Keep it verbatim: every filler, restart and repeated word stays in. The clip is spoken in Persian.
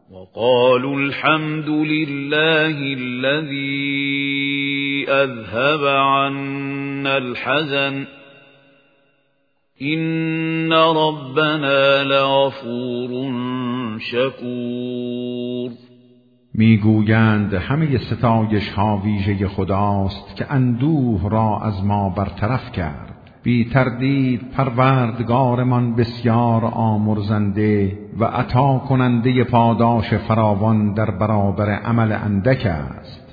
وقالوا الحمد لله الذي أذهب عنا الحزن إن ربنا لغفور شکور. میگویند همه ستایش ها ویژه خداست که اندوه را از ما برطرف کرد. بی تردید پروردگارمان بسیار آمرزنده و عطا کننده پاداش فراوان در برابر عمل اندک است.